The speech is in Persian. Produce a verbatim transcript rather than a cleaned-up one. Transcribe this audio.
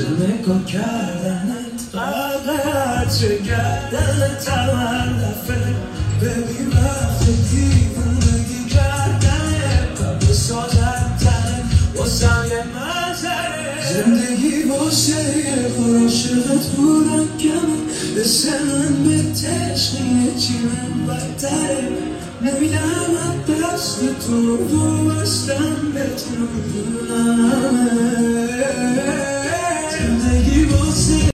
نگاه کردنت فقط چه کردن تولفه ببین وقت دیوونگی کردنه قبل سازن تنه واسم یه منظره زندگی واسه یه بار عاشقت بودم کمه مثل من به تشنیه چیمم بدتره نمیدم دست تو رو بستم بتونم